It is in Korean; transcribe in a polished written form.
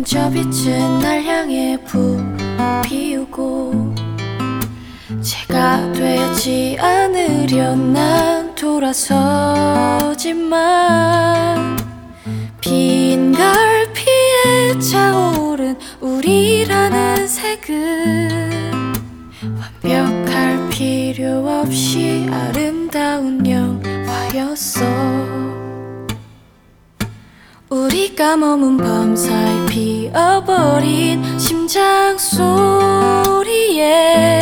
저 빛은 날 향해 피우고 제가 되지 않으려 난 돌아서지만 빈 갈피에 차오른 우리라는 색은 완벽할 필요 없이 아름다운 영화였어. 우리가 머문 밤사이 피어버린 심장 소리에